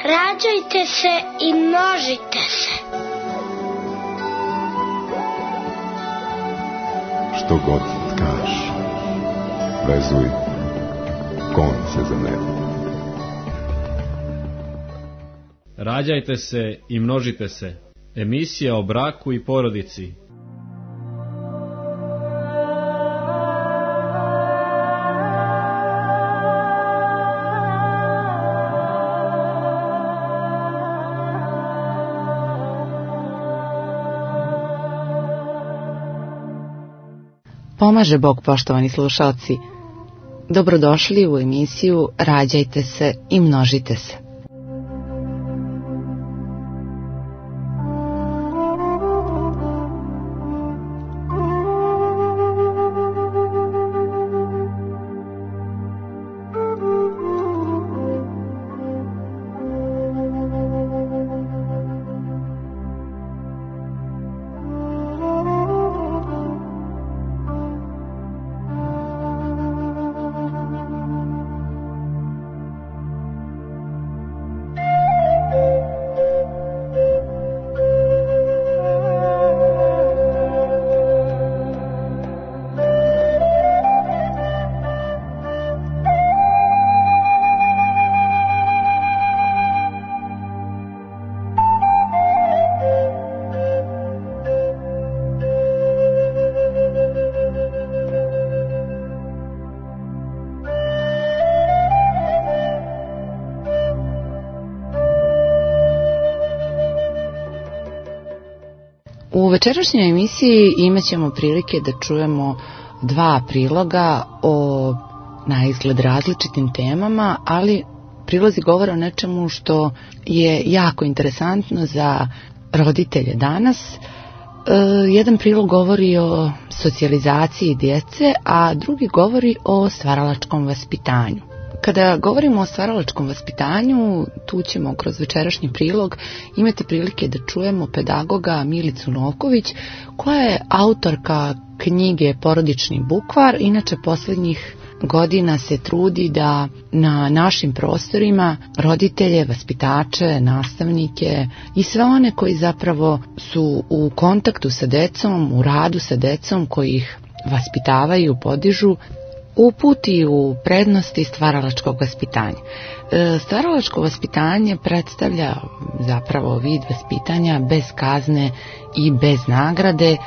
Rađajte se i množite se. Što god tkaš, vezuj konce za nebo. Rađajte se i množite se. Emisija o braku i porodici. Pomaže Bog, poštovani slušalci. Dobrodošli u emisiju Rađajte se i množite se. U večerašnjoj emisiji imat ćemo prilike da čujemo dva priloga o na izgled različitim temama, ali prilozi govore o nečemu što je jako interesantno za roditelje danas. Jedan prilog govori o socijalizaciji djece, a drugi govori o stvaralačkom vaspitanju. Kada govorimo o stvaralačkom vaspitanju, tu ćemo kroz večerašnji prilog imati prilike da čujemo pedagoga Milicu Novković, koja je autorka knjige Porodični bukvar. Inače, posljednjih godina se trudi da na našim prostorima roditelje, vaspitače, nastavnike i sve one koji zapravo su u kontaktu sa decom, u radu sa decom, koji ih vaspitavaju, podižu, uputi u prednosti stvaralačkog vaspitanja. Stvaralačko vaspitanje predstavlja zapravo vid vaspitanja bez kazne i bez nagrade,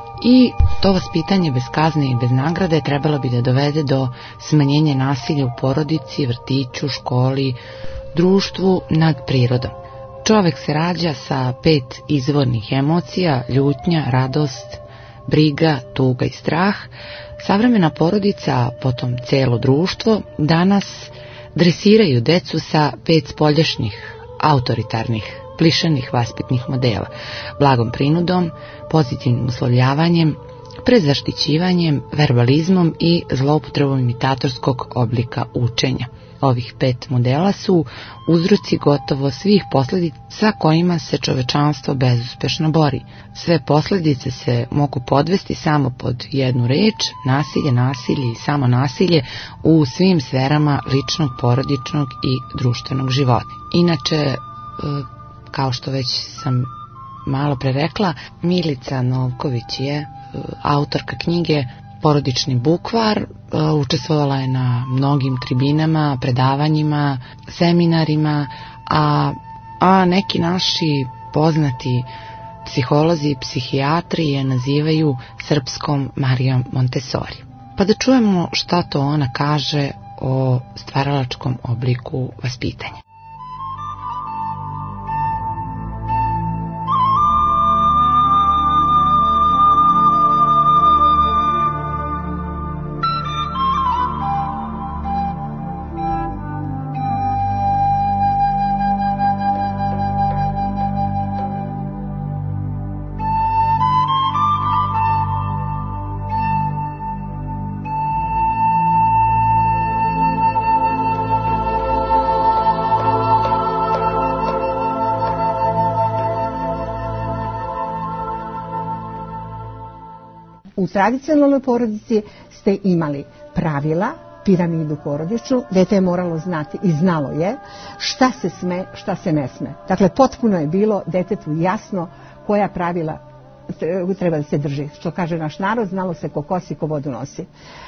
i to vaspitanje bez kazne i bez nagrade trebalo bi da dovede do smanjenja nasilja u porodici, vrtiću, školi, društvu, nad prirodom. Čovjek se rađa sa 5 izvornih emocija: ljutnja, radost, briga, tuga i strah. Savremena porodica, potom cijelo društvo, danas dresiraju decu sa 5 spoljašnjih, autoritarnih, plišanih vaspitnih modela: blagom prinudom, pozitivnim uslovljavanjem, prezaštićivanjem, verbalizmom i zloupotrebom imitatorskog oblika učenja. Ovih 5 modela su uzroci gotovo svih posljedica sa kojima se čovečanstvo bezuspješno bori. Sve posljedice se mogu podvesti samo pod jednu reč: nasilje, nasilje i samo nasilje u svim sferama ličnog, porodičnog i društvenog života. Inače, kao što već sam malo pre rekla, Milica Novković je autorka knjige Porodični bukvar. Učestvovala je na mnogim tribinama, predavanjima, seminarima, a neki naši poznati psiholozi i psihijatri je nazivaju srpskom Marijom Montessori. Pa da čujemo šta to ona kaže o stvaralačkom obliku vaspitanja. U tradicionalnoj porodici ste imali pravila, piramidu porodičnu, dete je moralo znati i znalo je šta se sme, šta se ne sme. Dakle, potpuno je bilo detetu jasno koja pravila treba da se drži. Što kaže naš narod, znalo se ko kosi, ko vodu nosi.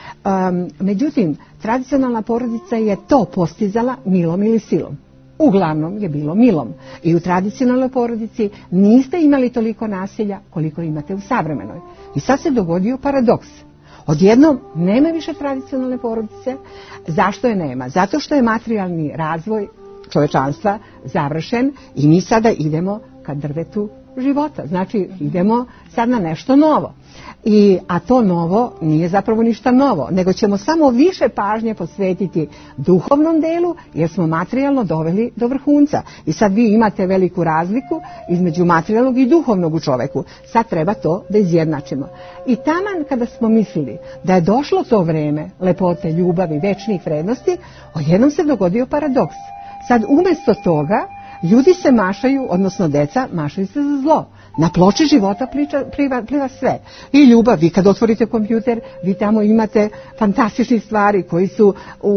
Međutim, tradicionalna porodica je to postizala milom ili silom. Uglavnom je bilo milom. I u tradicionalnoj porodici niste imali toliko nasilja koliko imate u savremenoj. I sad se dogodio paradoks. Odjednom nema više tradicionalne porodice. Zašto je nema? Zato što je materijalni razvoj čovečanstva završen i mi sada idemo ka drvetu života. Znači idemo sad na nešto novo. A to novo nije zapravo ništa novo, nego ćemo samo više pažnje posvetiti duhovnom delu, jer smo materijalno doveli do vrhunca. I sad vi imate veliku razliku između materijalnog i duhovnog u čoveku. Sad treba to da izjednačimo. I taman kada smo mislili da je došlo to vreme lepote, ljubavi, večnih vrednosti, odjednom se dogodio paradoks. Sad umjesto toga ljudi se mašaju, odnosno deca mašaju se za zlo. Na ploči života pliva sve. I ljubav, vi kad otvorite kompjuter, vi tamo imate fantastične stvari koji su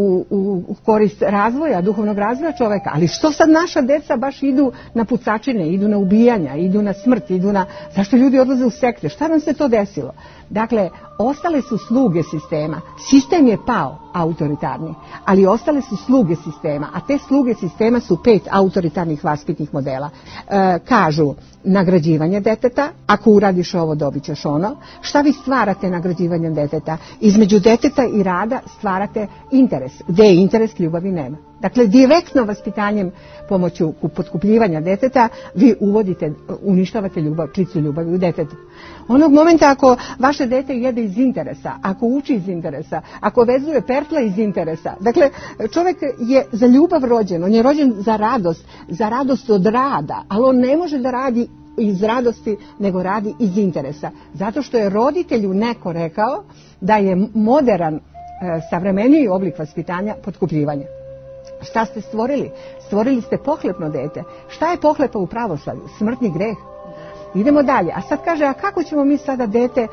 u korist razvoja, duhovnog razvoja čoveka. Ali što sad naša deca baš idu na pucačine, idu na ubijanja, idu na smrt, zašto ljudi odlaze u sekte? Šta nam se to desilo? Dakle, ostale su sluge sistema. Sistem je pao, autoritarni, ali ostale su sluge sistema, a te sluge sistema su 5 autoritarnih vaspitnih modela. Kažu, nagrađivanje deteta, ako uradiš ovo dobit ćeš ono. Šta vi stvarate nagrađivanjem deteta? Između deteta i rada stvarate interes. Gde je interes, ljubavi nema. Dakle, direktno vaspitanjem pomoću potkupljivanja deteta vi uništavate čicu ljubavi u detetu. Onog momenta ako vaše dete jede iz interesa, ako uči iz interesa, ako vezuje pertle iz interesa, dakle, čovjek je za ljubav rođen, on je rođen za radost od rada, ali on ne može da radi iz radosti, nego radi iz interesa. Zato što je roditelju neko rekao da je moderan, savremeniji oblik vaspitanja potkupljivanje. Šta ste stvorili? Stvorili ste pohlepno dete. Šta je pohlepa u pravoslavlju? Smrtni greh. Idemo dalje. A sad kaže, a kako ćemo mi sada dete,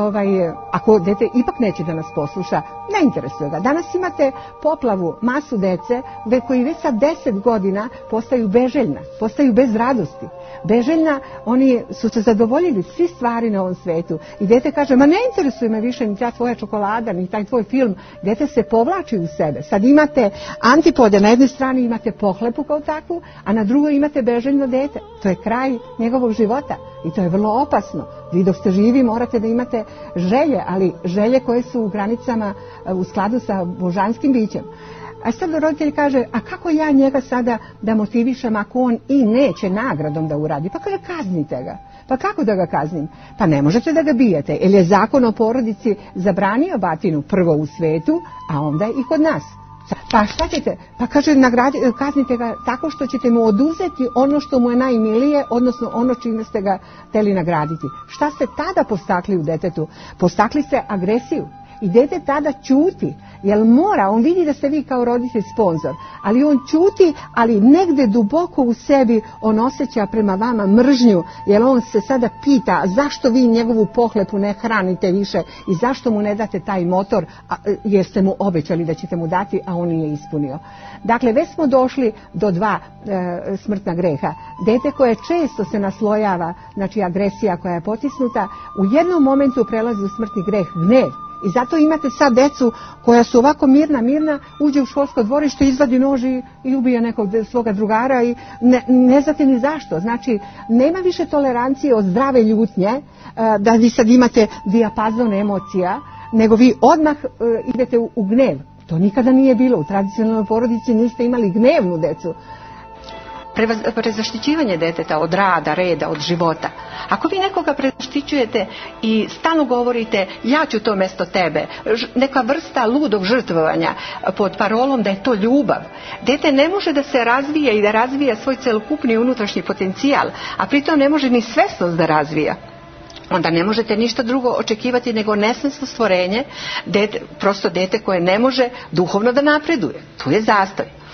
ako dete ipak neće da nas posluša, ne interesuje ga. Danas imate poplavu, masu dece, koji već sa 10 godina postaju beželjna, postaju bez radosti. Beželjna, oni su se zadovoljili svi stvari na ovom svetu. I dete kaže, ma ne interesuje me više ni ta tvoja čokolada, ni taj tvoj film. Dete se povlači u sebe. Sad imate antipode, na jednoj strani imate pohlepu kao takvu, a na drugoj imate beželjno dete. To je kraj njegovog života. I to je vrlo opasno. Vi dok ste živi morate da imate želje, ali želje koje su u granicama u skladu sa božanskim bićem. A sad roditelj kaže, a kako ja njega sada da motivišem ako on i neće nagradom da uradi? Pa kaže, kaznite ga. Pa kako da ga kaznim? Pa ne možete da ga bijete, jer je zakon o porodici zabranio batinu prvo u svetu, a onda i kod nas. Pa šta ćete? Pa kaže, kaznite ga tako što ćete mu oduzeti ono što mu je najmilije, odnosno ono čime ste ga hteli nagraditi. Šta ste tada postakli u detetu? Postakli ste agresiju. I dete tada ćuti, jer mora, on vidi da ste vi kao roditelj sponzor, ali on ćuti, ali negde duboko u sebi on osjeća prema vama mržnju, jer on se sada pita zašto vi njegovu pohlepu ne hranite više i zašto mu ne date taj motor, jer ste mu obećali da ćete mu dati, a on nije ispunio. Dakle, već smo došli do 2 smrtna greha. Dete koje često se naslojava, znači agresija koja je potisnuta, u jednom momentu prelazi u smrtni greh gnev. I zato imate sad decu koja su ovako mirna, uđe u školsko dvorište, izvadi nož i ubije nekog svoga drugara i ne znate ni zašto. Znači, nema više tolerancije od zdrave ljutnje, da vi sad imate dijapazon emocija, nego vi odmah idete u gnev. To nikada nije bilo. U tradicionalnoj porodici niste imali gnevnu decu. Prezaštićivanje deteta od rada, reda, od života. Ako vi nekoga prezaštićujete i stalno govorite ja ću to mesto tebe, neka vrsta ludog žrtvovanja pod parolom da je to ljubav. Dete ne može da se razvija i da razvija svoj celokupni unutrašnji potencijal, a pritom ne može ni svesnost da razvija. Onda ne možete ništa drugo očekivati nego nesvesno stvorenje, prosto dete koje ne može duhovno da napreduje. Tu je zastoj.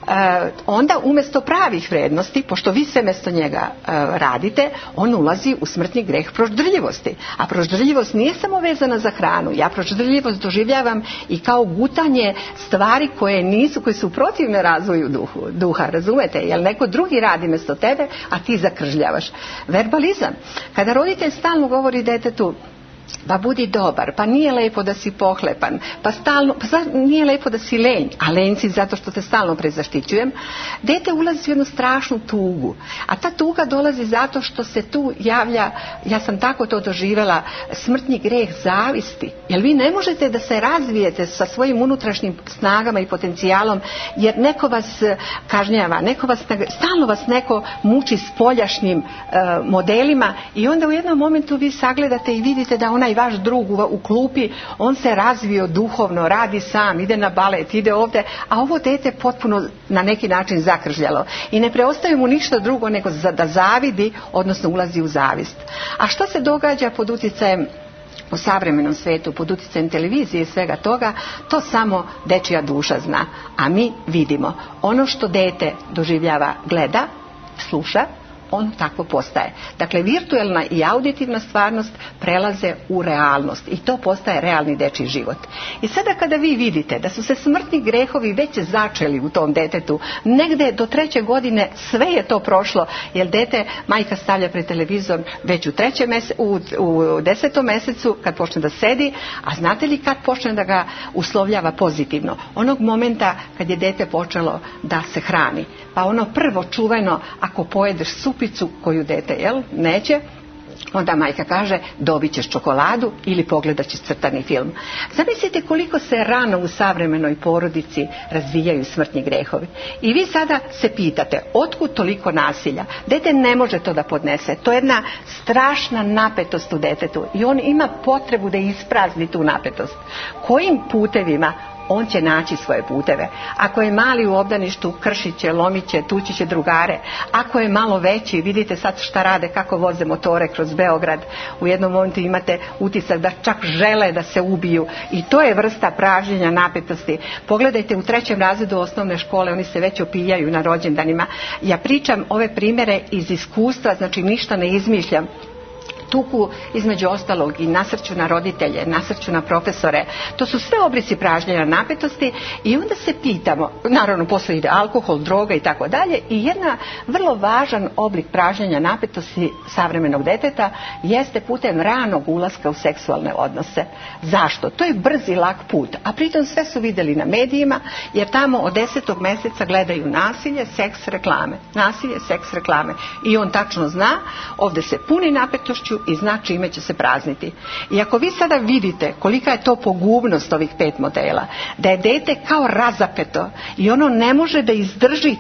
onda umjesto pravih vrednosti, pošto vi sve mjesto njega radite, on ulazi u smrtni greh proždrljivosti. A proždrljivost nije samo vezana za hranu. Ja proždrljivost doživljavam i kao gutanje stvari koje su protivne razvoju duha, razumete? Jer neko drugi radi mjesto tebe, a ti zakržljavaš. Verbalizam. Kada roditelj stalno govori detetu, pa budi dobar, pa nije lepo da si pohlepan, nije lepo da si lenj, a lenj si zato što te stalno prezaštićujem, dete ulazi u jednu strašnu tugu, a ta tuga dolazi zato što se tu javlja, ja sam tako to doživjela, smrtni greh zavisti, jer vi ne možete da se razvijete sa svojim unutrašnjim snagama i potencijalom, jer neko vas kažnjava, stalno vas neko muči spoljašnjim modelima i onda u jednom momentu vi sagledate i vidite da onaj vaš drug u klupi, on se razvio duhovno, radi sam, ide na balet, ide ovdje, a ovo dete potpuno na neki način zakržljalo. I ne preostaje mu ništa drugo nego da zavidi, odnosno ulazi u zavist. A što se događa pod utjecajem u savremenom svijetu, pod utjecajem televizije i svega toga, to samo dečija duša zna. A mi vidimo. Ono što dete doživljava, gleda, sluša, on tako postaje. Dakle, virtualna i auditivna stvarnost prelaze u realnost i to postaje realni dečji život. I sada kada vi vidite da su se smrtni grehovi već začeli u tom detetu, negde do 3. godine sve je to prošlo, jer dete majka stavlja pred televizor već u 10. mjesecu kad počne da sedi, a znate li kad počne da ga uslovljava pozitivno? Onog momenta kad je dete počelo da se hrani. Pa ono prvo čuveno, ako pojedeš supicu koju dete neće, onda majka kaže dobit ćeš čokoladu ili pogledat ćeš crtani film. Zamislite koliko se rano u savremenoj porodici razvijaju smrtni grehovi. I vi sada se pitate otkud toliko nasilja? Dete ne može to da podnese. To je jedna strašna napetost u detetu i on ima potrebu da isprazni tu napetost. Kojim putevima? On će naći svoje puteve. Ako je mali u obdaništu, kršit će, lomit će, tući će drugare. Ako je malo veći, vidite sad šta rade, kako voze motore kroz Beograd. U jednom momentu imate utisak da čak žele da se ubiju. I to je vrsta pražnjenja napetosti. Pogledajte u 3. razredu osnovne škole, oni se već opijaju na rođendanima. Ja pričam ove primjere iz iskustva, znači ništa ne izmišljam. Tuku između ostalog i nasrću na roditelje, nasrću na profesore. To su sve oblici pražnjenja napetosti i onda se pitamo, naravno posle ide alkohol, droga i tako dalje, i jedna vrlo važan oblik pražnjenja napetosti savremenog deteta jeste putem ranog ulaska u seksualne odnose. Zašto? To je brz i lak put, a pritom sve su vidjeli na medijima, jer tamo od 10. mjeseca gledaju nasilje, seks, reklame. Nasilje, seks, reklame. I on tačno zna, ovdje se puni napetošću i zna čime će se prazniti. I ako vi sada vidite kolika je to pogubnost ovih 5 modela, da je dete kao razapeto i ono ne može da izdrži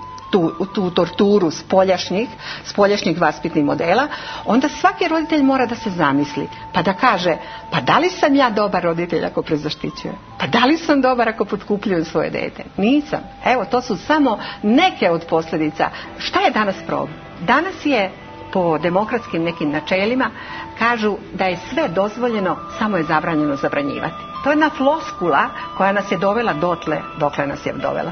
tu torturu spoljašnjih vaspitnih modela, onda svaki roditelj mora da se zamisli, pa da kaže, pa da li sam ja dobar roditelj ako prezaštićujem? Pa da li sam dobar ako potkupljujem svoje dete? Nisam. Evo, to su samo neke od posljedica. Šta je danas problem? Danas je po demokratskim nekim načelima kažu da je sve dozvoljeno, samo je zabranjeno zabranjivati. To je jedna floskula koja nas je dovela dokle nas je dovela.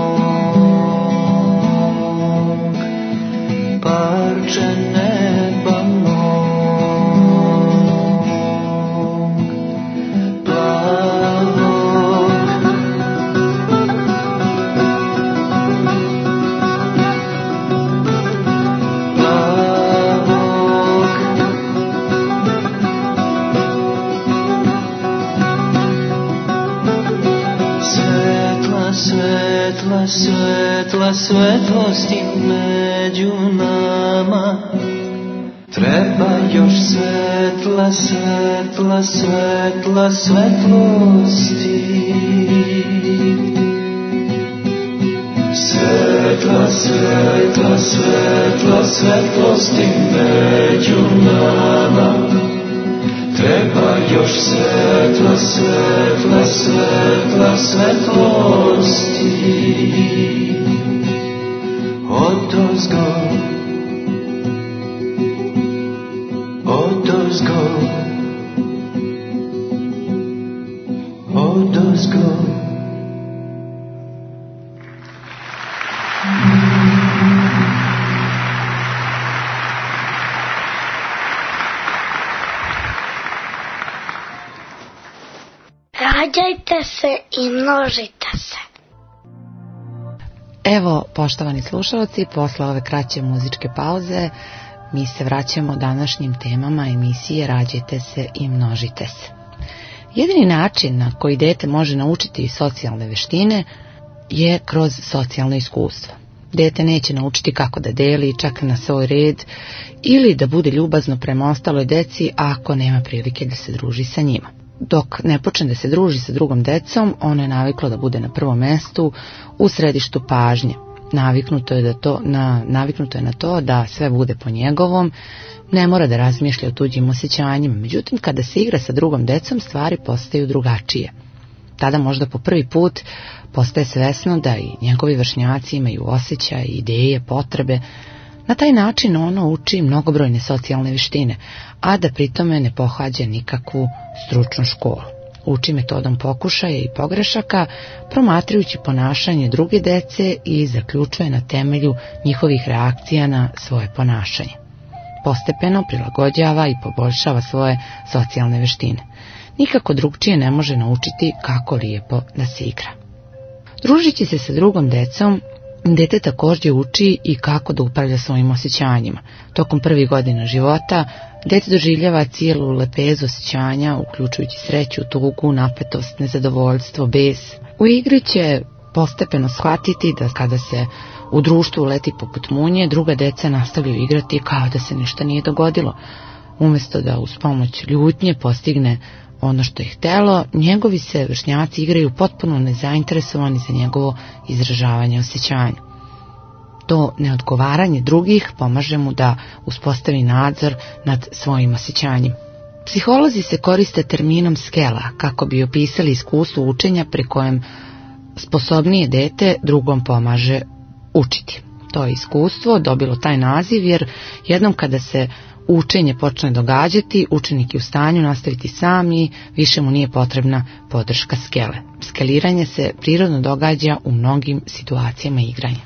Parče neba svetla, svetla, svetlosti među nama. Treba još svetla, svetla, svetla, svetlosti. Svetla, svetla, svetla, svetlosti među nama. Treba još svetla, svetla, svetla, svetlosti. Odozgo, odozgo, odozgo. Rađajte se i množite se. Evo, poštovani slušalci, posle ove kraće muzičke pauze mi se vraćamo današnjim temama emisije Rađajte se i množite se. Jedini način na koji dete može naučiti socijalne veštine je kroz socijalno iskustvo. Dete neće naučiti kako da deli čak na svoj red ili da bude ljubazno prema ostaloj deci ako nema prilike da se druži sa njima. Dok ne počne da se druži sa drugom decom, ono je naviklo da bude na prvom mestu, u središtu pažnje. Naviknuto je na to da sve bude po njegovom, ne mora da razmišlja o tuđim osjećanjima. Međutim, kada se igra sa drugom decom, stvari postaju drugačije. Tada možda po prvi put postaje svesno da i njegovi vršnjaci imaju osjećaje, ideje, potrebe. Na taj način ono uči mnogobrojne socijalne veštine, a da pritome ne pohađa nikakvu stručnu školu. Uči metodom pokušaja i pogrešaka, promatrajući ponašanje druge dece i zaključuje na temelju njihovih reakcija na svoje ponašanje. Postepeno prilagođava i poboljšava svoje socijalne veštine. Nikako drugčije ne može naučiti kako lijepo da se igra. Družići se sa drugom decom, dete također uči i kako da upravlja svojim osjećanjima. Tokom prvih godina života, dete doživljava cijelu lepezu osjećanja, uključujući sreću, tugu, napetost, nezadovoljstvo, bes. U igri će postepeno shvatiti da kada se u društvu leti poput munje, druga deca nastavljaju igrati kao da se ništa nije dogodilo. Umjesto da uz pomoć ljutnje postigne ono što je htelo, njegovi se vršnjaci igraju potpuno nezainteresovani za njegovo izražavanje osjećanja. To neodgovaranje drugih pomaže mu da uspostavi nadzor nad svojim osjećanjima. Psiholozi se koriste terminom skela kako bi opisali iskustvo učenja pri kojem sposobnije dete drugom pomaže učiti. To je iskustvo dobilo taj naziv jer jednom kada se učenje počne događati, učenik je u stanju nastaviti sam i više mu nije potrebna podrška skele. Skeliranje se prirodno događa u mnogim situacijama igranja.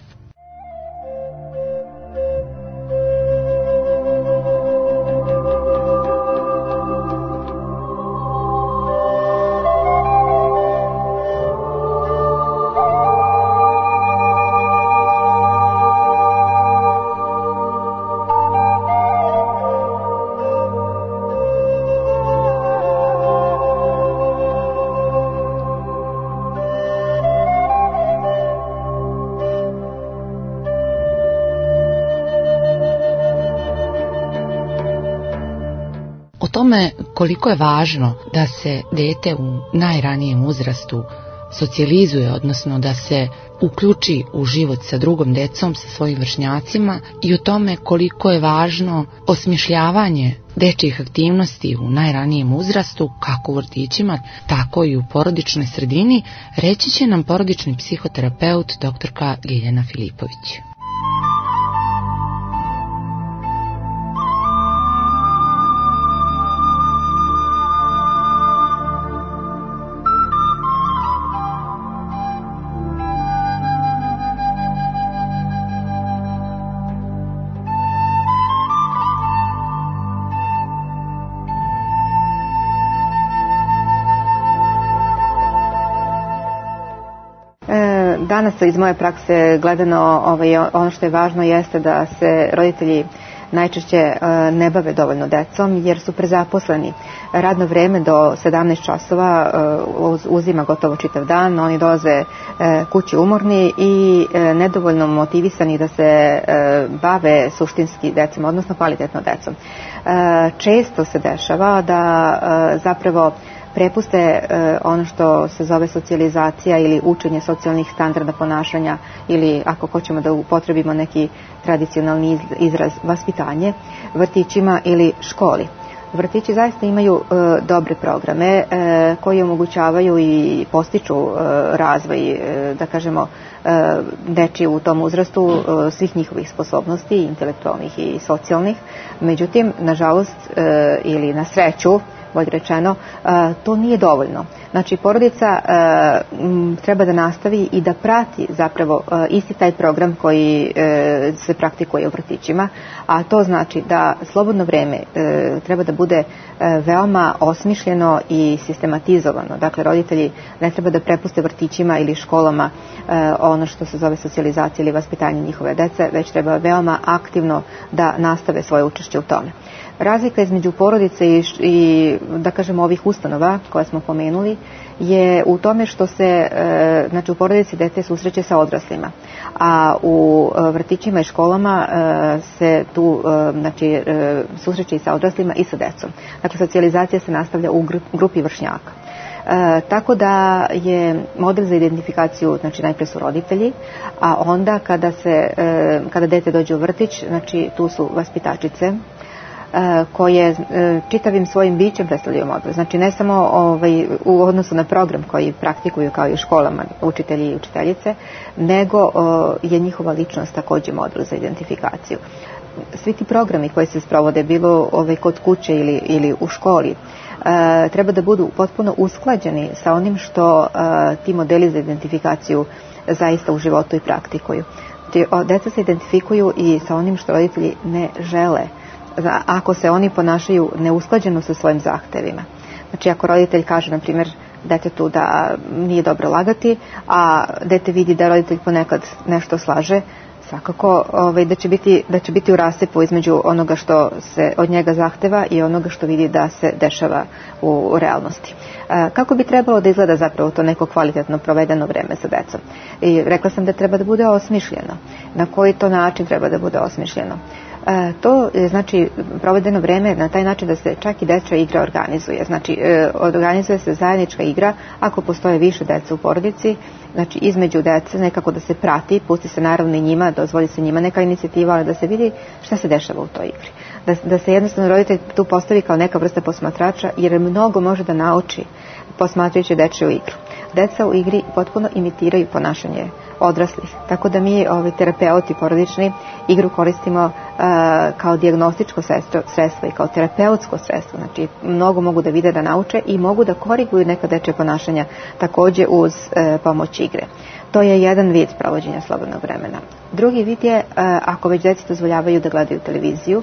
Tome koliko je važno da se dete u najranijem uzrastu socijalizuje, odnosno da se uključi u život sa drugom decom, sa svojim vršnjacima, i o tome koliko je važno osmišljavanje dečjih aktivnosti u najranijem uzrastu, kako u vrtićima, tako i u porodičnoj sredini, reći će nam porodični psihoterapeut doktorka Ljiljana Filipović. Danas iz moje prakse gledano ono što je važno jeste da se roditelji najčešće ne bave dovoljno decom jer su prezaposleni. Radno vreme do 17 časova uzima gotovo čitav dan, oni dolaze kući umorni i nedovoljno motivisani da se bave suštinski decom, odnosno kvalitetno decom. Često se dešava da zapravo prepuste ono što se zove socijalizacija ili učenje socijalnih standarda ponašanja ili ako hoćemo da upotrebimo neki tradicionalni izraz vaspitanje vrtićima ili školi. Vrtići zaista imaju dobre programe koji omogućavaju i postiču razvoj, da kažemo, dečiji u tom uzrastu svih njihovih sposobnosti, intelektualnih i socijalnih. Međutim, nažalost ili na sreću, bolje rečeno, to nije dovoljno. Znači, porodica treba da nastavi i da prati zapravo isti taj program koji se praktikuje u vrtićima, a to znači da slobodno vreme treba da bude veoma osmišljeno i sistematizovano. Dakle, roditelji ne treba da prepuste vrtićima ili školama ono što se zove socijalizacija ili vaspitanje njihove dece, već treba veoma aktivno da nastave svoje učešće u tome. Razlika između porodice i da kažemo ovih ustanova koje smo pomenuli je u tome što se znači u porodici dete susreće sa odraslima, a u vrtićima i školama se tu znači susreće i sa odraslima i sa decom. Dakle, socijalizacija se nastavlja u grupi vršnjaka. Tako da je model za identifikaciju, znači najpre su roditelji, a onda kada dete dođe u vrtić, znači tu su vaspitačice koje čitavim svojim bićem predstavljaju model. Znači ne samo u odnosu na program koji praktikuju kao i u školama učitelji i učiteljice, nego je njihova ličnost također model za identifikaciju. Svi ti programi koji se sprovode, bilo kod kuće ili u školi, treba da budu potpuno usklađeni sa onim što ti modeli za identifikaciju zaista u životu i praktikuju. Deca se identifikuju i sa onim što roditelji ne žele, ako se oni ponašaju neusklađeno sa svojim zahtevima. Znači, ako roditelj kaže, na primjer, detetu da nije dobro lagati, a dete vidi da roditelj ponekad nešto slaže, svakako da će biti u rasepu između onoga što se od njega zahteva i onoga što vidi da se dešava u realnosti. Kako bi trebalo da izgleda zapravo to neko kvalitetno provedeno vreme sa decom? I rekla sam da treba da bude osmišljeno. Na koji to način treba da bude osmišljeno? To je znači provedeno vreme na taj način da se čak i dečja igra organizuje. Znači organizuje se zajednička igra ako postoje više dece u porodici, znači između dece nekako da se prati, pusti se naravno i njima, dozvoli se njima neka inicijativa, ali da se vidi šta se dešava u toj igri. Da se jednostavno roditelj tu postavi kao neka vrsta posmatrača, jer mnogo može da nauči posmatrajući dečju igru. Deca u igri potpuno imitiraju ponašanje odraslih. Tako da mi, terapeuti porodični, igru koristimo kao dijagnostičko sredstvo i kao terapeutsko sredstvo. Znači, mnogo mogu da vide, da nauče i mogu da koriguju neka dečja ponašanja također uz pomoć igre. To je jedan vid provođenja slobodnog vremena. Drugi vid je, ako već deci dozvoljavaju da gledaju televiziju,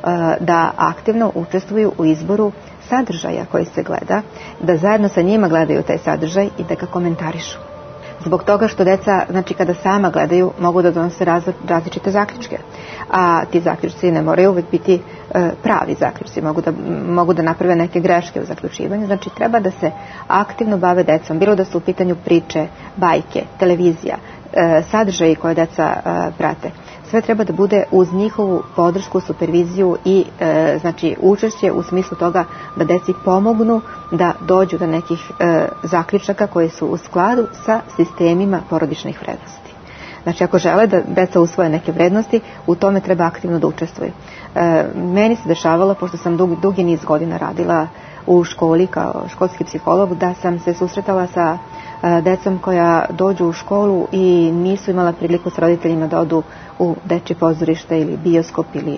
da aktivno učestvuju u izboru sadržaja koji se gleda, da zajedno sa njima gledaju taj sadržaj i da ga komentarišu. Zbog toga što deca, znači kada sama gledaju, mogu da donose različite zaključke. A ti zaključci ne moraju uvijek biti pravi zaključci, mogu da naprave neke greške u zaključivanju. Znači treba da se aktivno bave decom, bilo da su u pitanju priče, bajke, televizija, sadržaji koje deca prate. Sve treba da bude uz njihovu podršku, superviziju i znači učešće u smislu toga da deci pomognu da dođu do nekih zaključaka koji su u skladu sa sistemima porodičnih vrednosti. Znači, ako žele da deca usvoje neke vrednosti, u tome treba aktivno da učestvuju. Meni se dešavalo, pošto sam dugi niz godina radila u školi kao školski psiholog, da sam se susretala sa decom koja dođu u školu i nisu imala priliku s roditeljima da odu u dečje pozorište ili bioskop ili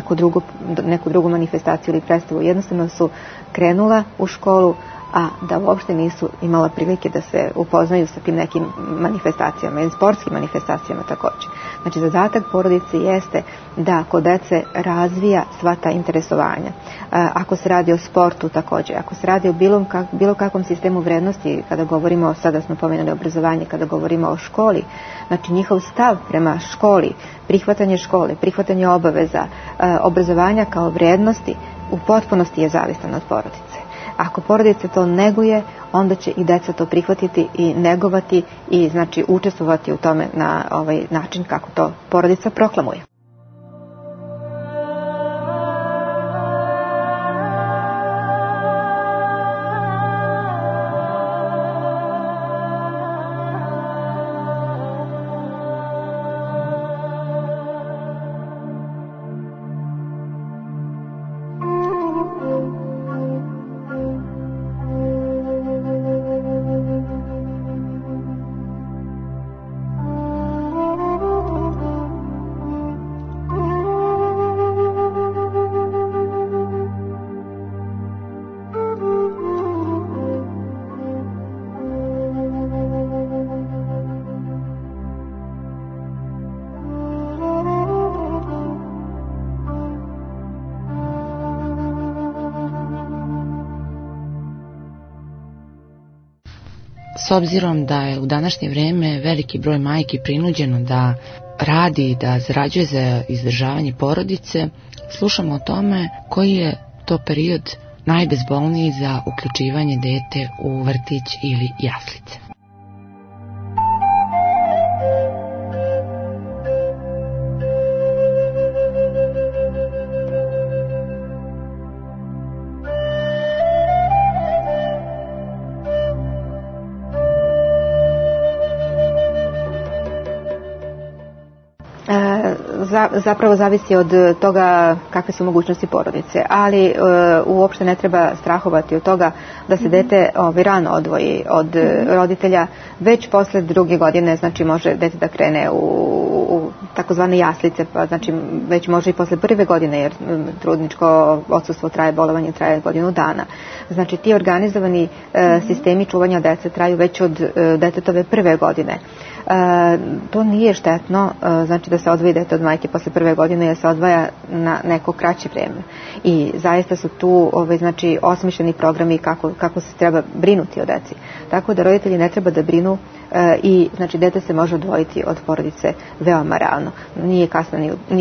neku drugu manifestaciju ili predstavu. Jednostavno su krenula u školu, a da uopšte nisu imala prilike da se upoznaju sa tim nekim manifestacijama i sportskim manifestacijama također. Znači, zadatak porodice jeste da kod dece razvija sva ta interesovanja. Ako se radi o sportu također, ako se radi o bilo kakvom sistemu vrednosti, kada govorimo, sada smo pomenuli obrazovanje, kada govorimo o školi, znači njihov stav prema školi, prihvatanje škole, prihvatanje obaveza, obrazovanja kao vrednosti u potpunosti je zavistan od porodice. Ako porodica to neguje, onda će i deca to prihvatiti i negovati i znači učestvovati u tome na ovaj način kako to porodica proklamuje. S obzirom da je u današnje vrijeme veliki broj majki prinuđeno da radi i da zarađuje za izdržavanje porodice, slušamo o tome koji je to period najbezbolniji za uključivanje dete u vrtić ili jaslice. Zapravo zavisi od toga kakve su mogućnosti porodice, ali uopšte ne treba strahovati od toga da se dete rano odvoji od roditelja. Već posle 2. godine, znači može dete da krene u takozvane jaslice, pa znači već može i posle 1. godine, jer trudničko odsustvo traje, bolovanje traje godinu dana. Znači ti organizovani sistemi čuvanja dece traju već od detetove 1. godine. To nije štetno, znači da se odvoji dete od majke posle 1. godine, jer se odvaja na neko kraće vrijeme. I zaista su tu znači osmišljeni programi kako se treba brinuti o deci. Tako da roditelji ne treba da brinu i znači dete se može odvojiti od porodice veoma rano. Nije kasno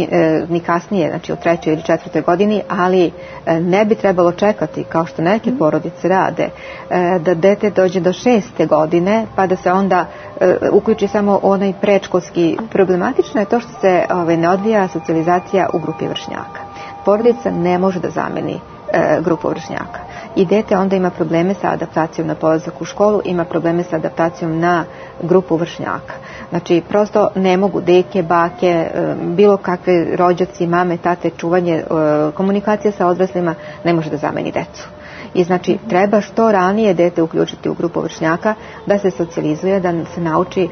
ni kasnije, znači u 3. ili 4. godini, ali ne bi trebalo čekati, kao što neke porodice rade, da dete dođe do 6. godine, pa da se onda uključi samo onaj predškolski. Problematično je to što se ne odvija socijalizacija u grupi vršnjaka. Porodica ne može da zameni grupu vršnjaka. I dete onda ima probleme sa adaptacijom na polazak u školu, ima probleme sa adaptacijom na grupu vršnjaka. Znači, prosto ne mogu deke, bake, bilo kakve rođaci, mame, tate, čuvanje, komunikacija sa odraslima ne može da zameni decu. I znači treba što ranije dete uključiti u grupu vršnjaka, da se socijalizuje, da se nauči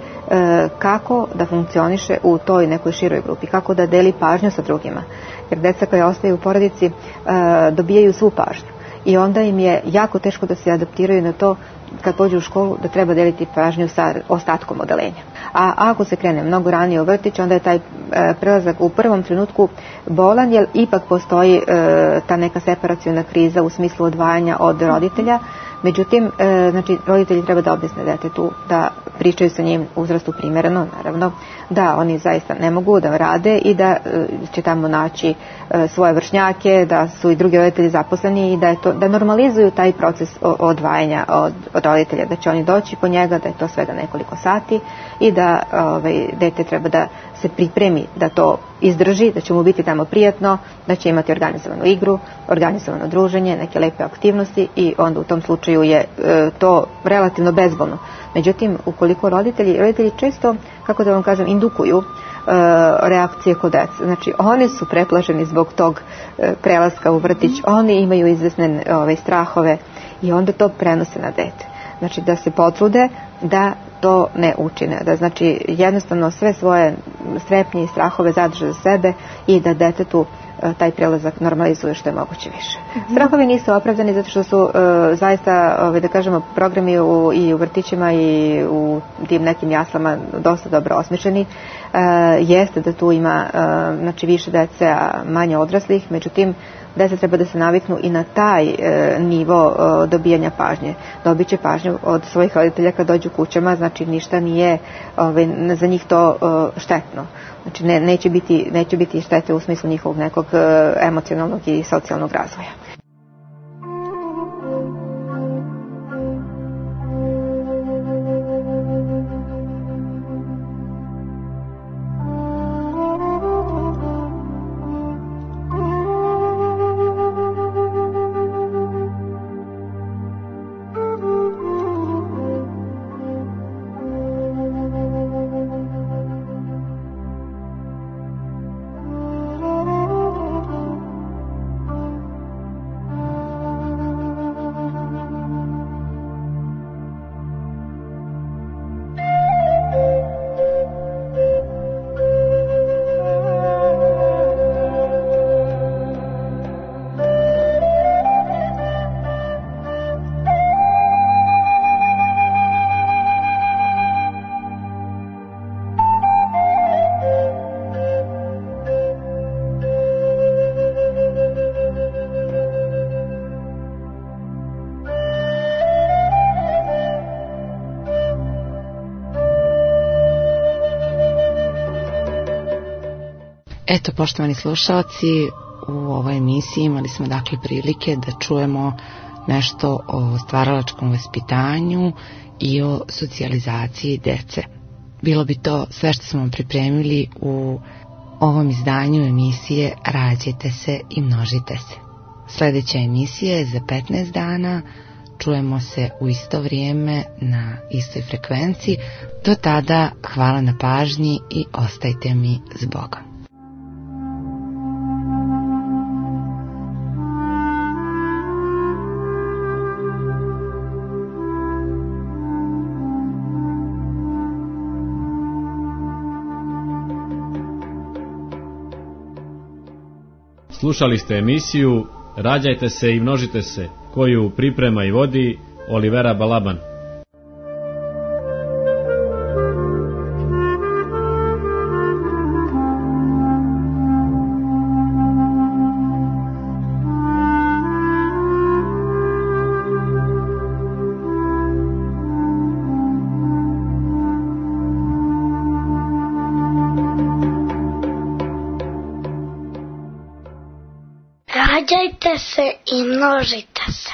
kako da funkcioniše u toj nekoj široj grupi, kako da deli pažnju sa drugima. Jer deca koja ostaju u porodici dobijaju svu pažnju. I onda im je jako teško da se adaptiraju na to kad pođu u školu da treba deliti pažnju sa ostatkom odeljenja. A ako se krene mnogo ranije u vrtić, onda je taj prelazak u prvom trenutku bolan, jer ipak postoji ta neka separaciona kriza u smislu odvajanja od roditelja. Međutim, znači, roditelji treba da objasne detetu da pričaju sa njim uzrastu primjereno, naravno, da oni zaista ne mogu da rade i da će tamo naći svoje vršnjake, da su i drugi roditelji zaposleni i da normalizuju taj proces odvajanja od roditelja, da će oni doći po njega, da je to svega nekoliko sati i da dete treba da se pripremi da to izdrži, da će mu biti tamo prijatno, da će imati organizovanu igru, organizovano druženje, neke lepe aktivnosti i onda u tom slučaju je to relativno bezbolno. Međutim, ukoliko roditelji često, kako da vam kažem, indukuju reakcije kod dece. Znači, oni su preplašeni zbog tog prelaska u vrtić, oni imaju izvesne strahove i onda to prenose na dete. Znači, da se potrude da to ne učine, da znači jednostavno sve svoje strepnje i strahove zadrže za sebe i da detetu taj prelazak normalizuje što je moguće više. Strahovi nisu opravdani zato što su zaista, da kažemo, programi i u vrtićima i u tim nekim jaslama dosta dobro osmišljeni. Jeste da tu ima znači, više dece, a manje odraslih, međutim, deca treba da se naviknu i na taj nivo dobijanja pažnje. Dobit će pažnju od svojih roditelja kad dođu kućama, znači ništa nije za njih to štetno. Znači neće biti štete u smislu njihovog nekog emocionalnog i socijalnog razvoja. Eto, poštovani slušalci, u ovoj emisiji imali smo dakle prilike da čujemo nešto o stvaralačkom vaspitanju i o socijalizaciji dece. Bilo bi to sve što smo vam pripremili u ovom izdanju emisije Rađajte se i množite se. Sljedeća emisija je za 15 dana. Čujemo se u isto vrijeme na istoj frekvenciji. Do tada hvala na pažnji i ostajte mi s Bogom. Slušali ste emisiju Rađajte se i množite se, koju priprema i vodi Olivera Balaban. Rađajte se i množite se.